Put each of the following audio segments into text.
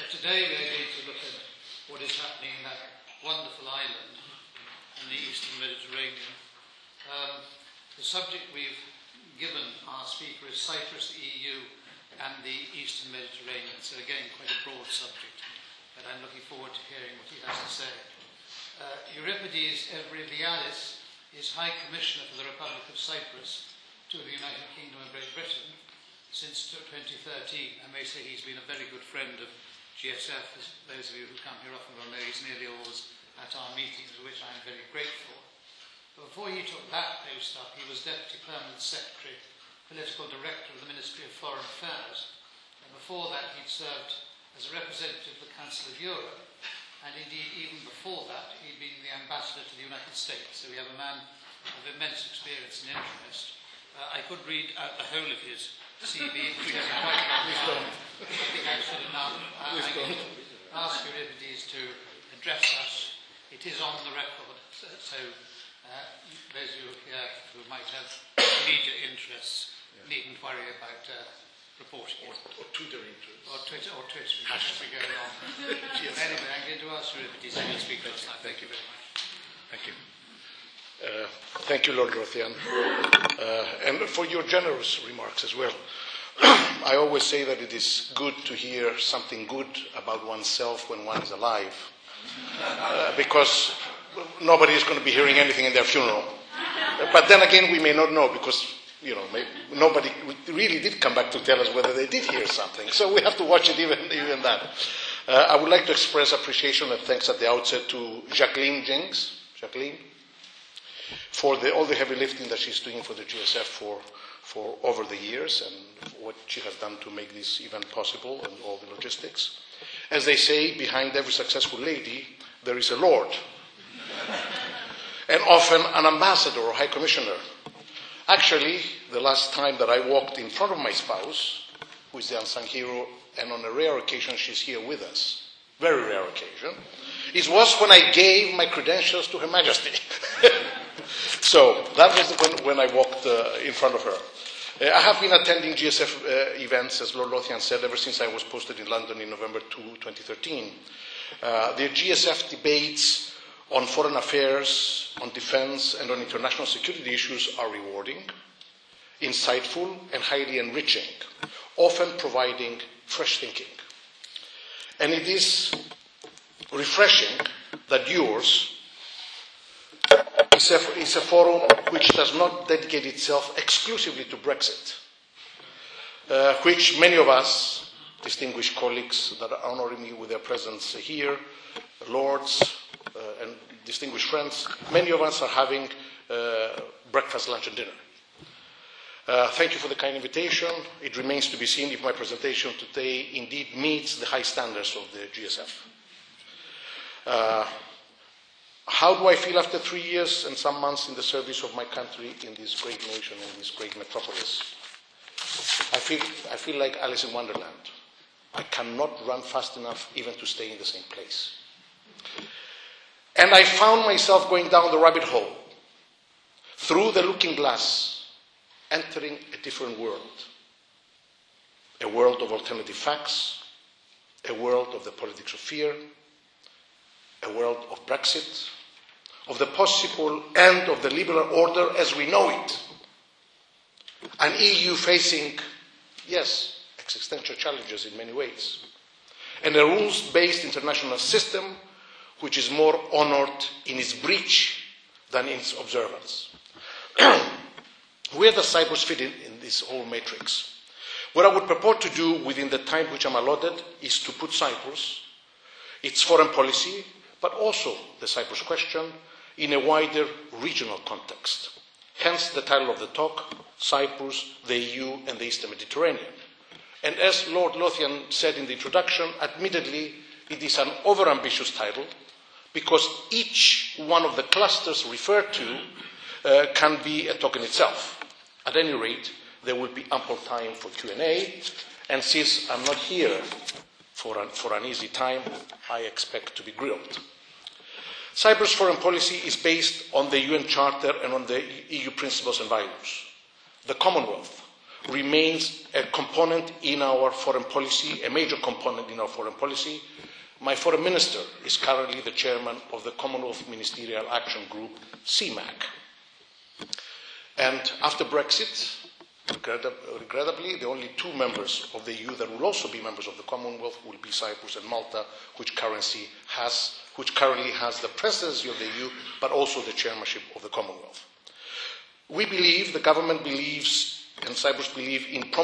Today we are going to look at what is happening in that wonderful island in the Eastern Mediterranean. The subject we've given our speaker is Cyprus, the EU and the Eastern Mediterranean. So again, quite a broad subject, but I'm looking forward to hearing what he has to say. Euripides Evryviadis is High Commissioner for the Republic of Cyprus to the United Kingdom and Great Britain since 2013. I may say he's been a very good friend of GSF, as those of you who come here often will know. He's nearly always at our meetings, for which I'm very grateful. But before he took that post up, he was Deputy Permanent Secretary, Political Director of the Ministry of Foreign Affairs. And before that, he'd served as a representative of the Council of Europe. And indeed, even before that, he'd been the ambassador to the United States. So we have a man of immense experience and interest. I could read out the whole of his CV, which doesn't quite enough. I think I should have now. I can ask Euripides to address us. It is on the record, so those of you here who might have immediate interests needn't worry about reporting it. Or Twitter interests. Or Twitter as we go along. Anyway, I'm going to ask Euripides to speak first. Thank you very much. Thank you. Thank you, Lord Lothian, and for your generous remarks as well. I always say that it is good to hear something good about oneself when one is alive, because nobody is going to be hearing anything in their funeral. But then again, we may not know, because nobody really did come back to tell us whether they did hear something. So we have to watch it even that. I would like to express appreciation and thanks at the outset to Jacqueline Jenks. Jacqueline, for all the heavy lifting that she's doing for the GSF for over the years, and what she has done to make this event possible and all the logistics. As they say, behind every successful lady, there is a lord. And often an ambassador or high commissioner. Actually, the last time that I walked in front of my spouse, who is the unsung hero, and on a rare occasion she's here with us, very rare occasion, it was when I gave my credentials to Her Majesty. So that was when I walked in front of her. I have been attending GSF events, as Lord Lothian said, ever since I was posted in London in November 2013. The GSF debates on foreign affairs, on defence and on international security issues are rewarding, insightful and highly enriching, often providing fresh thinking. And it is refreshing that yours is a forum which does not dedicate itself exclusively to Brexit, which many of us, distinguished colleagues that are honouring me with their presence here, lords and distinguished friends, many of us are having breakfast, lunch and dinner. Thank you for the kind invitation. It remains to be seen if my presentation today indeed meets the high standards of the GSF. How do I feel after 3 years and some months in the service of my country in this great nation, in this great metropolis? I feel like Alice in Wonderland. I cannot run fast enough even to stay in the same place. And I found myself going down the rabbit hole, through the looking glass, entering a different world. A world of alternative facts, a world of the politics of fear, a world of Brexit, of the possible end of the liberal order as we know it. An EU facing, yes, existential challenges in many ways. And a rules-based international system which is more honoured in its breach than in its observance. Where does Cyprus fit in this whole matrix? What I would purport to do within the time which I'm allotted is to put Cyprus, its foreign policy, but also the Cyprus question, in a wider regional context. Hence the title of the talk, Cyprus, the EU and the Eastern Mediterranean. And as Lord Lothian said in the introduction, admittedly it is an overambitious title because each one of the clusters referred to can be a talk in itself. At any rate, there will be ample time for Q&A, and since I'm not here for an easy time, I expect to be grilled. Cyprus' foreign policy is based on the UN Charter and on the EU principles and values. The Commonwealth, remains a component in our foreign policy, a major component in our foreign policy. My foreign minister is currently the chairman of the Commonwealth Ministerial Action Group, CMAC. And after Brexit, regrettably, the only two members of the EU that will also be members of the Commonwealth will be Cyprus and Malta, which currently has the presidency of the EU, but also the chairmanship of the Commonwealth. We believe, the government believes, and Cyprus believes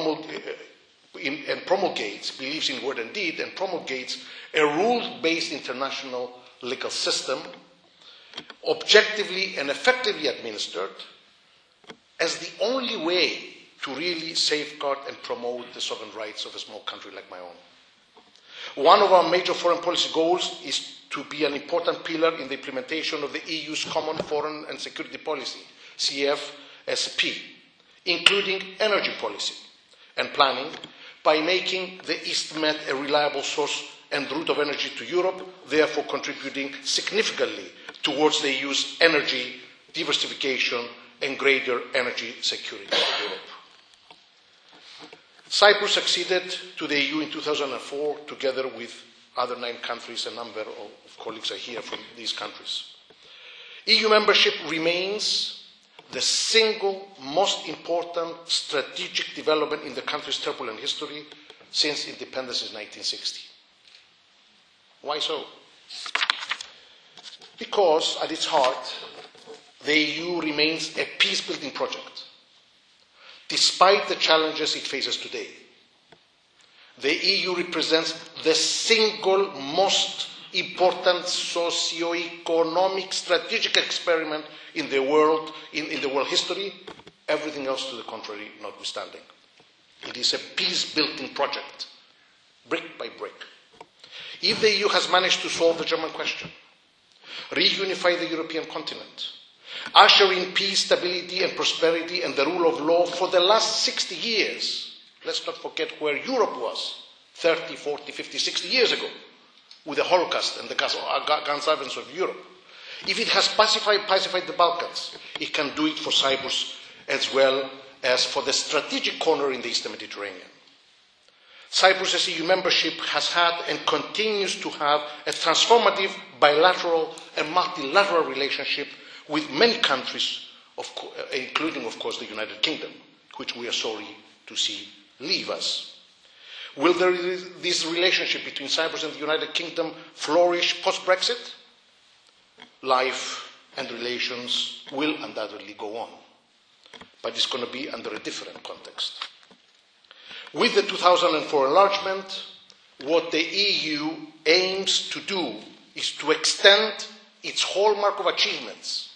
believes in word and deed, and promulgates a rules-based international legal system, objectively and effectively administered, as the only way to really safeguard and promote the sovereign rights of a small country like my own. One of our major foreign policy goals is to be an important pillar in the implementation of the EU's common foreign and security policy, CFSP, including energy policy and planning, by making the East Med a reliable source and route of energy to Europe, therefore contributing significantly towards the EU's energy diversification and greater energy security in Europe. Cyprus acceded to the EU in 2004, together with other 9 countries. A number of colleagues are here from these countries. EU membership remains the single most important strategic development in the country's turbulent history since independence in 1960. Why so? Because at its heart, the EU remains a peace-building project, despite the challenges it faces today. The EU represents the single most important socio-economic strategic experiment in the world history, everything else to the contrary notwithstanding. It is a peace-building project, brick by brick. If the EU has managed to solve the German question, reunify the European continent, usher in peace, stability and prosperity and the rule of law for the last 60 years, let's not forget where Europe was 30, 40, 50, 60 years ago, with the Holocaust and the gun servants of Europe. If it has pacified the Balkans, it can do it for Cyprus as well as for the strategic corner in the Eastern Mediterranean. Cyprus's EU membership has had and continues to have a transformative bilateral and multilateral relationship with many countries, including, of course, the United Kingdom, which we are sorry to see leave us. Will this relationship between Cyprus and the United Kingdom flourish post-Brexit? Life and relations will undoubtedly go on, but it's going to be under a different context. With the 2004 enlargement, what the EU aims to do is to extend its hallmark of achievements,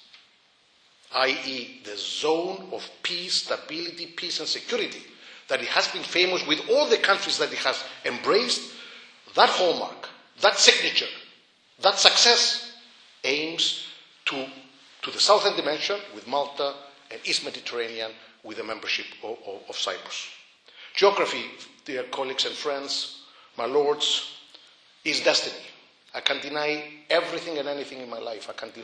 i.e. the zone of peace, stability, peace and security, that it has been famous with all the countries that it has embraced. That hallmark, that signature, that success aims to the southern dimension with Malta and East Mediterranean with the membership of Cyprus. Geography, dear colleagues and friends, my lords, is destiny. I can deny everything and anything in my life. I can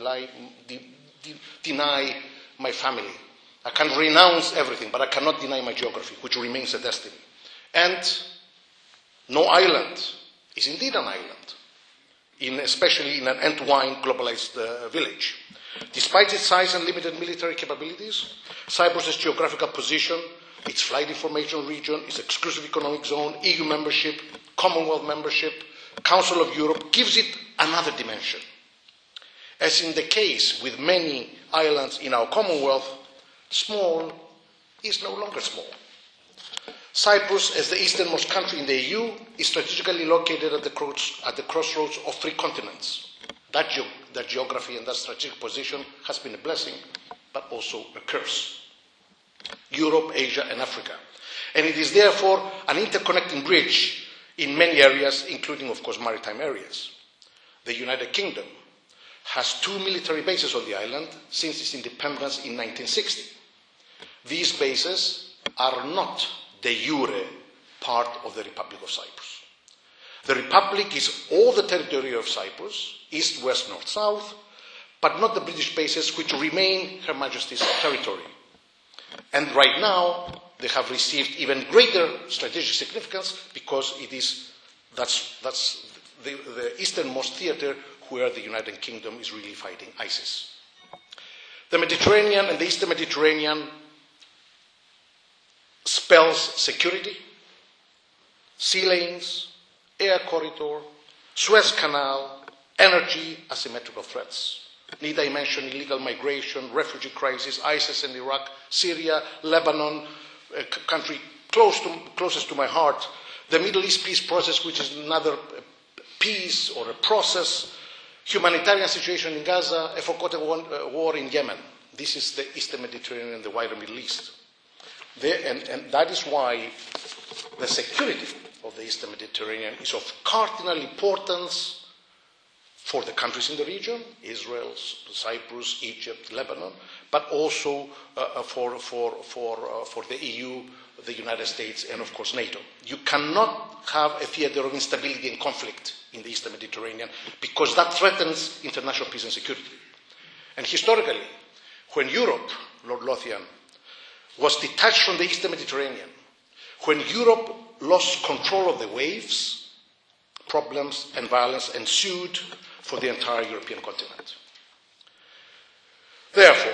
deny my family. I can renounce everything, but I cannot deny my geography, which remains a destiny. And no island is indeed an island, especially in an entwined, globalized village. Despite its size and limited military capabilities, Cyprus's geographical position, its flight information region, its exclusive economic zone, EU membership, Commonwealth membership, Council of Europe, gives it another dimension. As in the case with many islands in our Commonwealth, small is no longer small. Cyprus, as the easternmost country in the EU, is strategically located at the crossroads of 3 continents. That geography and that strategic position has been a blessing, but also a curse. Europe, Asia and Africa. And it is therefore an interconnecting bridge in many areas, including, of course, maritime areas. The United Kingdom has 2 military bases on the island since its independence in 1960. These bases are not de jure part of the Republic of Cyprus. The Republic is all the territory of Cyprus, east, west, north, south, but not the British bases which remain Her Majesty's territory. And right now, they have received even greater strategic significance because that's the easternmost theater where the United Kingdom is really fighting ISIS. The Mediterranean and the Eastern Mediterranean spells security, sea lanes, air corridor, Suez Canal, energy, asymmetrical threats. Need I mention illegal migration, refugee crisis, ISIS in Iraq, Syria, Lebanon, a country closest to my heart, the Middle East peace process, which is another peace or a process, humanitarian situation in Gaza, a forgotten war in Yemen. This is the Eastern Mediterranean and the wider Middle East. And that is why the security of the Eastern Mediterranean is of cardinal importance for the countries in the region, Israel, Cyprus, Egypt, Lebanon, but also for the EU, the United States, and of course NATO. You cannot have a theater of instability and conflict in the Eastern Mediterranean because that threatens international peace and security. And historically, when Europe, Lord Lothian, was detached from the Eastern Mediterranean, when Europe lost control of the waves, problems and violence ensued for the entire European continent. Therefore,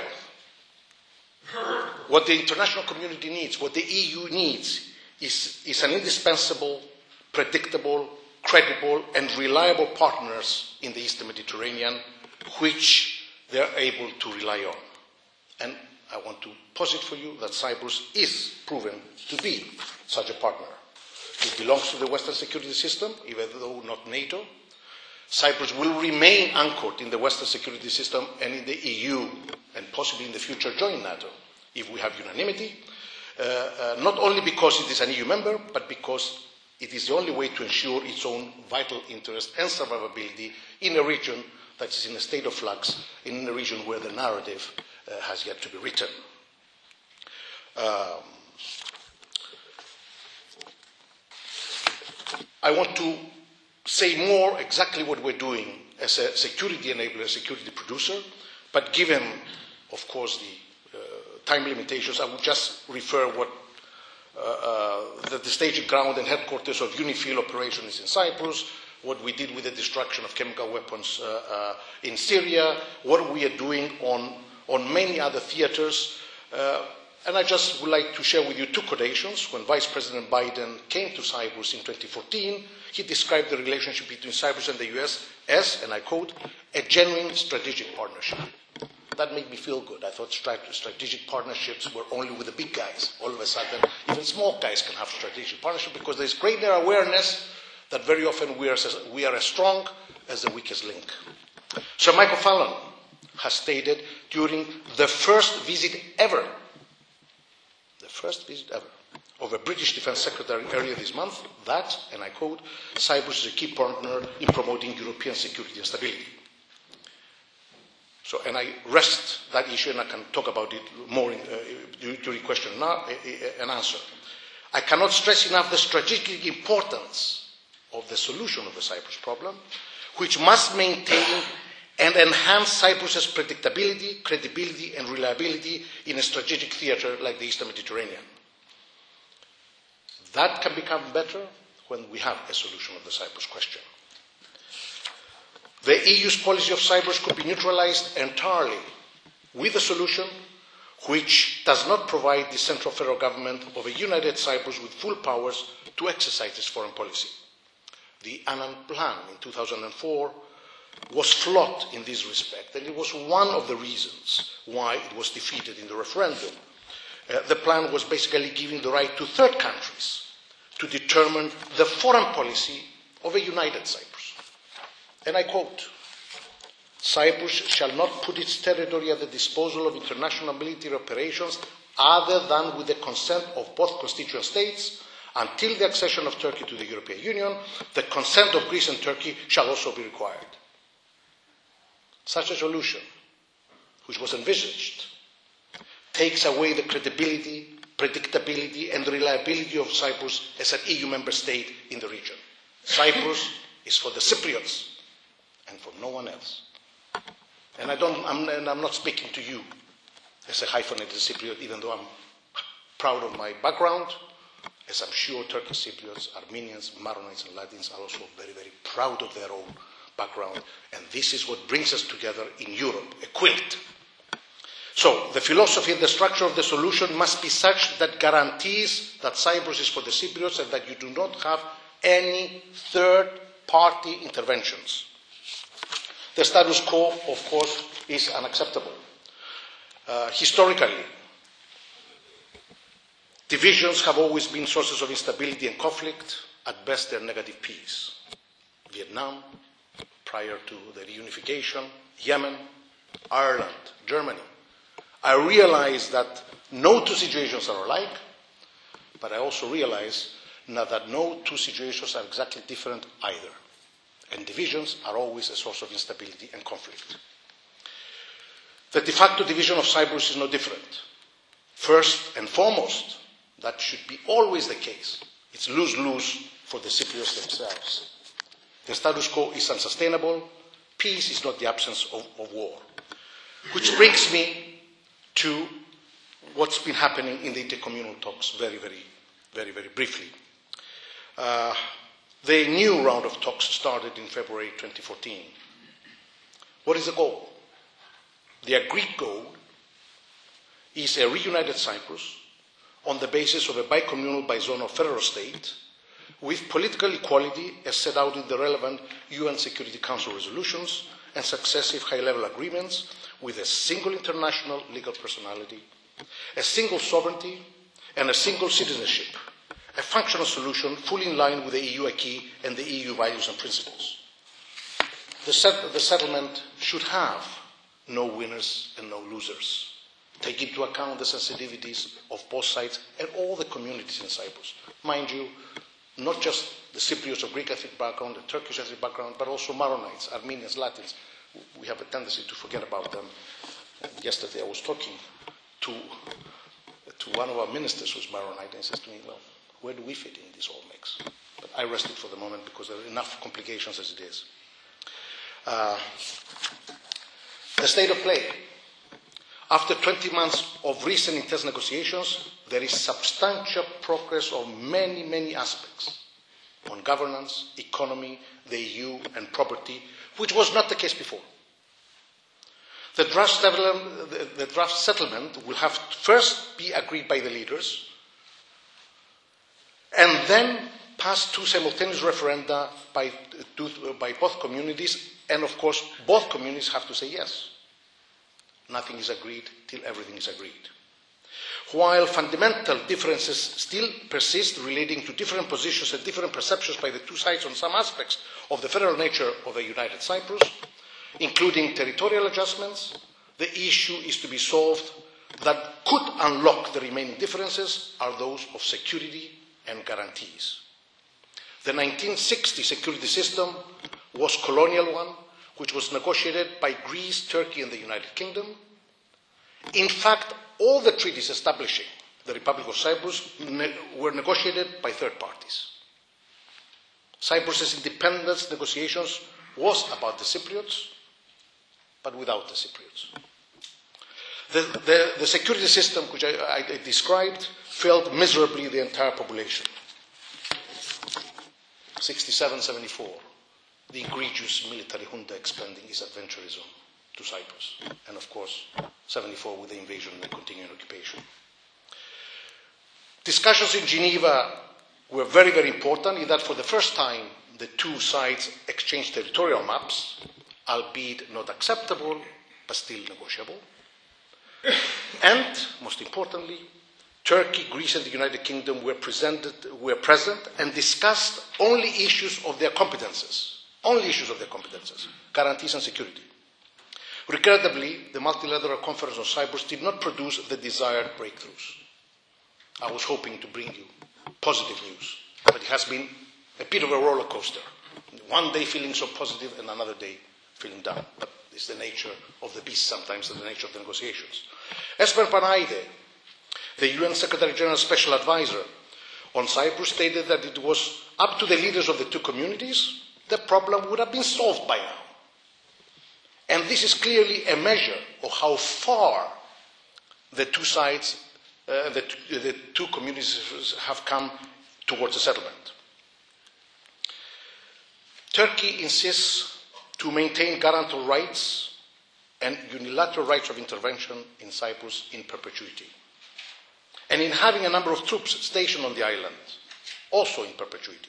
what the international community needs, what the EU needs, is an indispensable, predictable, credible and reliable partners in the Eastern Mediterranean which they are able to rely on. And I want to posit for you that Cyprus is proven to be such a partner. It belongs to the Western security system, even though not NATO. Cyprus will remain anchored in the Western security system and in the EU, and possibly in the future join NATO, if we have unanimity, not only because it is an EU member, but because it is the only way to ensure its own vital interest and survivability in a region that is in a state of flux, in a region where the narrative has yet to be written. I want to say more exactly what we're doing as a security enabler, security producer, but given, of course, the time limitations, I would just refer what the staging ground and headquarters of UNIFIL operations in Cyprus, what we did with the destruction of chemical weapons in Syria, what we are doing on many other theaters. And I just would like to share with you two quotations. When Vice President Biden came to Cyprus in 2014, he described the relationship between Cyprus and the US as, and I quote, a genuine strategic partnership. That made me feel good. I thought strategic partnerships were only with the big guys. All of a sudden, even small guys can have strategic partnership because there is greater awareness that very often we are as strong as the weakest link. Sir Michael Fallon has stated during the first visit ever of a British Defence Secretary earlier this month that, and I quote, Cyprus is a key partner in promoting European security and stability. So, and I rest that issue and I can talk about it more during question and answer. I cannot stress enough the strategic importance of the solution of the Cyprus problem, which must maintain and enhance Cyprus's predictability, credibility and reliability in a strategic theatre like the Eastern Mediterranean. That can become better when we have a solution of the Cyprus question. The EU's policy of Cyprus could be neutralised entirely with a solution which does not provide the central federal government of a united Cyprus with full powers to exercise its foreign policy. The Annan Plan in 2004 was flawed in this respect, and it was one of the reasons why it was defeated in the referendum. The plan was basically giving the right to third countries to determine the foreign policy of a united Cyprus. And I quote, Cyprus shall not put its territory at the disposal of international military operations other than with the consent of both constituent states. Until the accession of Turkey to the European Union, the consent of Greece and Turkey shall also be required. Such a solution, which was envisaged, takes away the credibility, predictability and reliability of Cyprus as an EU member state in the region. Cyprus is for the Cypriots and for no one else. And I'm not speaking to you as a hyphenated Cypriot, even though I'm proud of my background, as I'm sure Turkish Cypriots, Armenians, Maronites and Latins are also very, very proud of their own background. And this is what brings us together in Europe, a quilt. So the philosophy and the structure of the solution must be such that guarantees that Cyprus is for the Cypriots and that you do not have any third-party interventions. The status quo, of course, is unacceptable. Historically, divisions have always been sources of instability and conflict. At best, they're negative peace. Vietnam, prior to the reunification, Yemen, Ireland, Germany. I realize that no two situations are alike, but I also realize now that no two situations are exactly different either. And divisions are always a source of instability and conflict. The de facto division of Cyprus is no different. First and foremost, that should be always the case. It's lose-lose for the Cypriots themselves. The status quo is unsustainable. Peace is not the absence of war. Which brings me to what's been happening in the intercommunal talks very briefly. The new round of talks started in February 2014. What is the goal? The agreed goal is a reunited Cyprus on the basis of a bicommunal bizonal federal state with political equality as set out in the relevant UN Security Council resolutions and successive high-level agreements with a single international legal personality, a single sovereignty, and a single citizenship, a functional solution fully in line with the EU acquis and the EU values and principles. The settlement should have no winners and no losers. Take into account the sensitivities of both sides and all the communities in Cyprus. Mind you, not just the Cypriots of Greek ethnic background, the Turkish ethnic background, but also Maronites, Armenians, Latins. We have a tendency to forget about them. Yesterday I was talking to one of our ministers who's Maronite, and he says to me, well, where do we fit in this whole mix? But I rest it for the moment because there are enough complications as it is. The state of play. After 20 months of recent intense negotiations, there is substantial progress on many aspects on governance, economy, the EU and property, which was not the case before. The draft settlement will have to first be agreed by the leaders and then pass two simultaneous referenda by both communities, and of course both communities have to say yes. Nothing is agreed till everything is agreed. While fundamental differences still persist relating to different positions and different perceptions by the two sides on some aspects of the federal nature of a united Cyprus, including territorial adjustments, the issue is to be solved that could unlock the remaining differences are those of security and guarantees. The 1960 security system was a colonial one, which was negotiated by Greece, Turkey and the United Kingdom. In fact, all the treaties establishing the Republic of Cyprus were negotiated by third parties. Cyprus's independence negotiations was about the Cypriots, but without the Cypriots. The security system which I described failed miserably the entire population. 67-74, the egregious military junta expanding its adventurism to Cyprus, and of course 74 with the invasion and continuing occupation. Discussions in Geneva were very important in that for the first time the two sides exchanged territorial maps, albeit not acceptable, but still negotiable. And, most importantly, Turkey, Greece and the United Kingdom were present and discussed only issues of their competences, guarantees and security. Regrettably, the multilateral conference on Cyprus did not produce the desired breakthroughs. I was hoping to bring you positive news, but it has been a bit of a roller coaster. One day feeling so positive and another day feeling down. But it's the nature of the beast sometimes and the nature of the negotiations. Esper Panaide, the UN Secretary General's Special Advisor on Cyprus, stated that it was up to the leaders of the two communities, the problem would have been solved by now. And this is clearly a measure of how far the two sides the two communities have come towards a settlement. Turkey insists to maintain guarantor rights and unilateral rights of intervention in Cyprus in perpetuity, and in having a number of troops stationed on the island, also in perpetuity.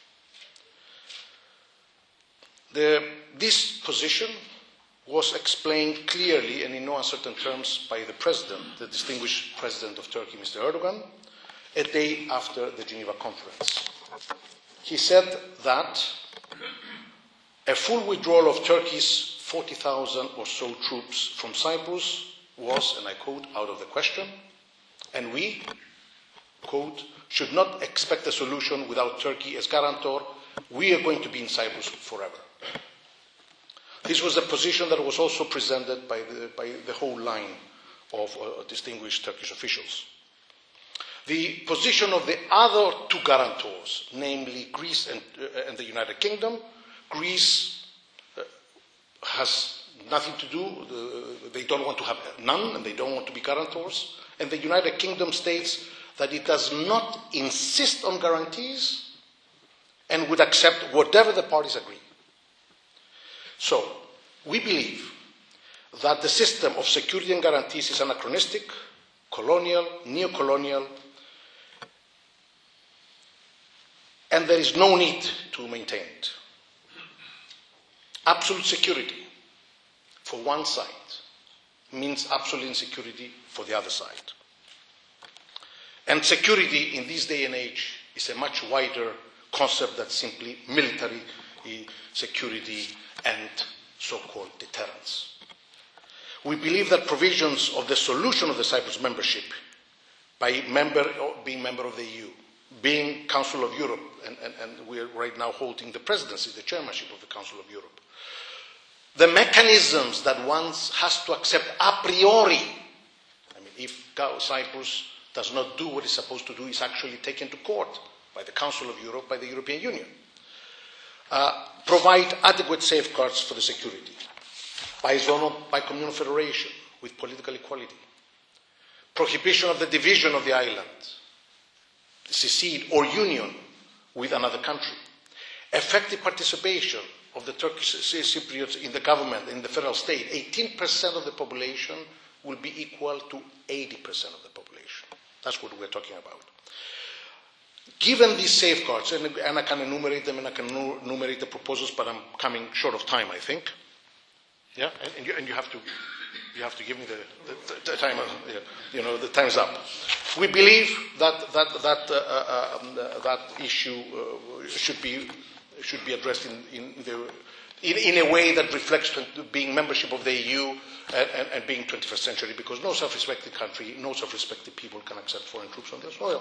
This position was explained clearly and in no uncertain terms by the President, the distinguished President of Turkey, Mr. Erdogan, a day after the Geneva Conference. He said that a full withdrawal of Turkey's 40,000 or so troops from Cyprus was, and I quote, out of the question, and we, quote, should not expect a solution without Turkey as guarantor. We are going to be in Cyprus forever. This was a position that was also presented by the whole line of distinguished Turkish officials. The position of the other two guarantors, namely Greece and the United Kingdom, Greece has nothing to do, they don't want to have none, and they don't want to be guarantors, and the United Kingdom states that it does not insist on guarantees and would accept whatever the parties agree. So, we believe that the system of security and guarantees is anachronistic, colonial, neo-colonial, and there is no need to maintain it. Absolute security for one side means absolute insecurity for the other side. And security in this day and age is a much wider concept than simply military security and so-called deterrence. We believe that provisions of the solution of the Cyprus membership by being member of the EU, being Council of Europe, and we are right now holding the presidency, the chairmanship of the Council of Europe, the mechanisms that one has to accept a priori, I mean, if Cyprus does not do what it's supposed to do, is actually taken to court by the Council of Europe, by the European Union, provide adequate safeguards for the security, by communal federation with political equality, prohibition of the division of the island, secede or union with another country, effective participation of the Turkish Cypriots in the government, in the federal state. 18% of the population will be equal to 80% of the population. That's what we're talking about. Given these safeguards, and I can enumerate them, and I can enumerate the proposals, but I'm coming short of time, I think. Yeah, and you have to give me the time. You know, the time's up. We believe that that issue should be addressed in a way that reflects being membership of the EU and being 21st century, because no self-respecting country, no self-respecting people can accept foreign troops on their soil.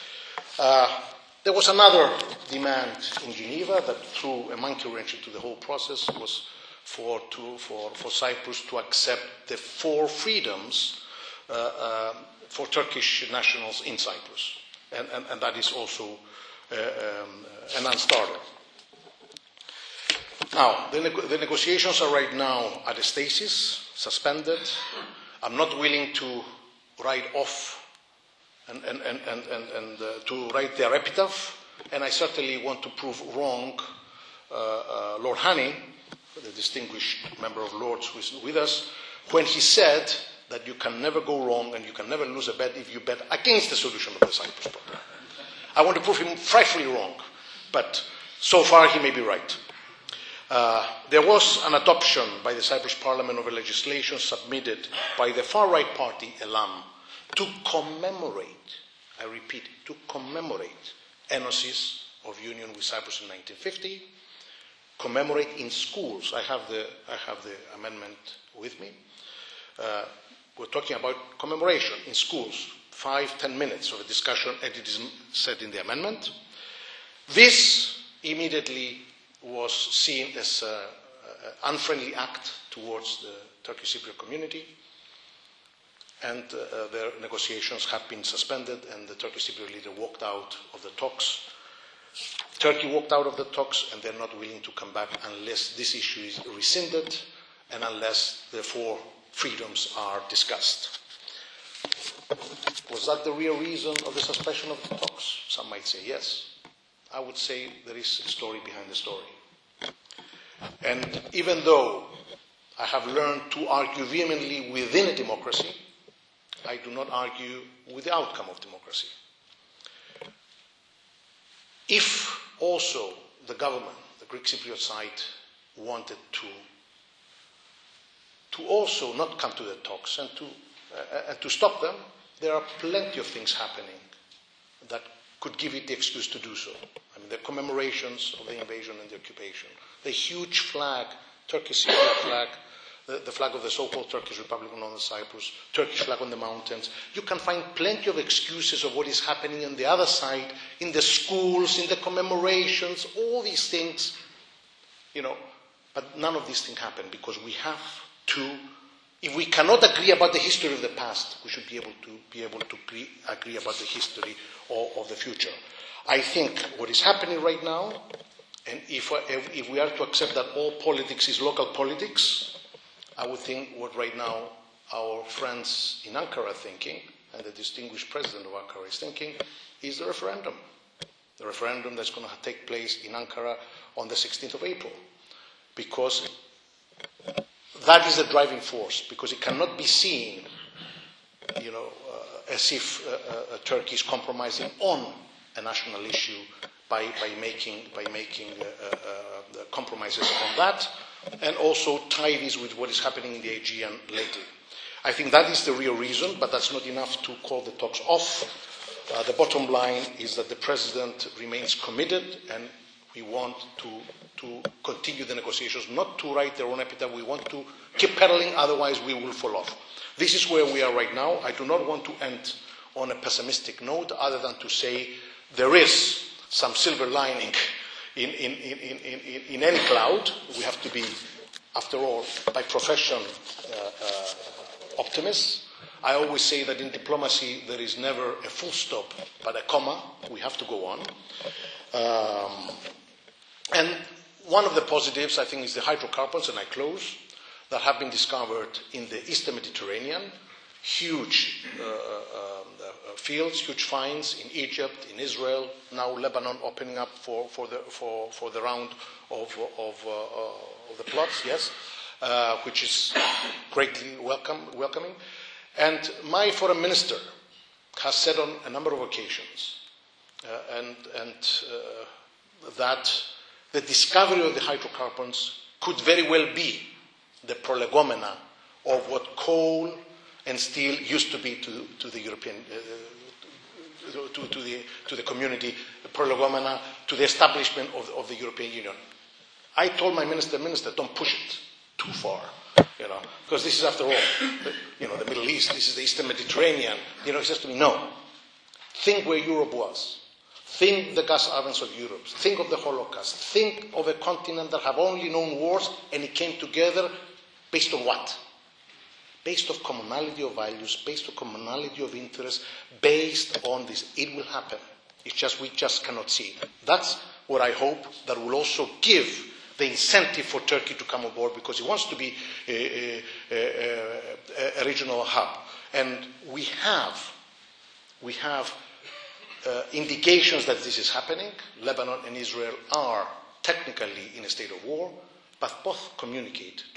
There was another demand in Geneva that threw a monkey wrench into the whole process, was for Cyprus to accept the 4 freedoms for Turkish nationals in Cyprus. And that is also a non-starter. Now, the negotiations are right now at a stasis, suspended. I'm not willing to write off and to write their epitaph, and I certainly want to prove wrong Lord Honey, the distinguished member of Lords who is with us, when he said that you can never go wrong and you can never lose a bet if you bet against the solution of the Cyprus problem. I want to prove him frightfully wrong, but so far he may be right. There was an adoption by the Cyprus Parliament of a legislation submitted by the far-right party, Elam, to commemorate, I repeat, to commemorate Enosis of union with Cyprus in 1950, commemorate in schools. I have the amendment with me. We're talking about commemoration in schools, 5-10 minutes of a discussion, and it is said in the amendment. This immediately was seen as an unfriendly act towards the Turkish Cypriot community, and their negotiations have been suspended, and the Turkish Cypriot leader walked out of the talks. Turkey walked out of the talks, and they're not willing to come back unless this issue is rescinded and unless the 4 freedoms are discussed. Was that the real reason of the suspension of the talks? Some might say yes. I would say there is a story behind the story. And even though I have learned to argue vehemently within a democracy, I do not argue with the outcome of democracy. If also the government, the Greek Cypriot side, wanted to also not come to the talks and to stop them, there are plenty of things happening that could give it the excuse to do so. I mean, the commemorations of the invasion and the occupation, the huge flag, Turkish Cypriot flag, the flag of the so-called Turkish Republic of Northern Cyprus, Turkish flag on the mountains. You can find plenty of excuses of what is happening on the other side, in the schools, in the commemorations, all these things, but none of these things happen because we have to, if we cannot agree about the history of the past, we should be able to agree about the history of the future. I think what is happening right now, and if we are to accept that all politics is local politics, I would think what right now our friends in Ankara are thinking, and the distinguished president of Ankara is thinking, is the referendum. The referendum that's going to take place in Ankara on the 16th of April. Because that is the driving force, because it cannot be seen, as if Turkey is compromising on a national issue by making compromises on that, and also tie this with what is happening in the Aegean lately. I think that is the real reason, but that's not enough to call the talks off. The bottom line is that the President remains committed, and we want to continue the negotiations, not to write their own epitaph. We want to keep pedaling, otherwise we will fall off. This is where we are right now. I do not want to end on a pessimistic note, other than to say there is some silver lining in any cloud. We have to be, after all, by profession, optimists. I always say that in diplomacy there is never a full stop, but a comma. We have to go on. And one of the positives, I think, is the hydrocarbons, and I close, that have been discovered in the Eastern Mediterranean. Huge fields, huge finds in Egypt, in Israel, now Lebanon opening up for the round of the plots, yes, which is greatly welcoming. And my foreign minister has said on a number of occasions that the discovery of the hydrocarbons could very well be the prolegomena of what coal and steel used to be to the European, to the community, prolegomena to the establishment of the European Union. I told my minister, don't push it too far, because this is, after all, the Middle East. This is the Eastern Mediterranean. He says to me, no. Think where Europe was. Think the gas ovens of Europe. Think of the Holocaust. Think of a continent that have only known wars, and it came together based on what? Based on commonality of values, based on commonality of interests, based on this. It will happen. It's just we just cannot see it. That's what I hope that will also give the incentive for Turkey to come on board, because it wants to be a regional hub. And we have indications that this is happening. Lebanon and Israel are technically in a state of war, but both communicated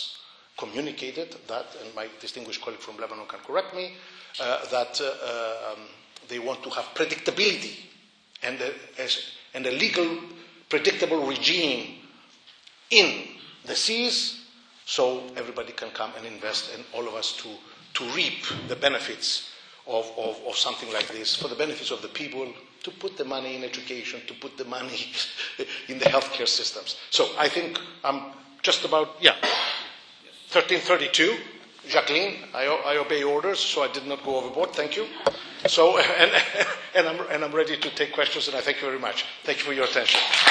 that, and my distinguished colleague from Lebanon can correct me, that they want to have predictability and a legal, predictable regime in the seas, so everybody can come and invest, and all of us to reap the benefits of something like this, for the benefits of the people, to put the money in education, to put the money in the healthcare systems. So I think I'm just about, 13:32. Jacqueline, I obey orders, so I did not go overboard. Thank you. So, and I'm ready to take questions, and I thank you very much. Thank you for your attention.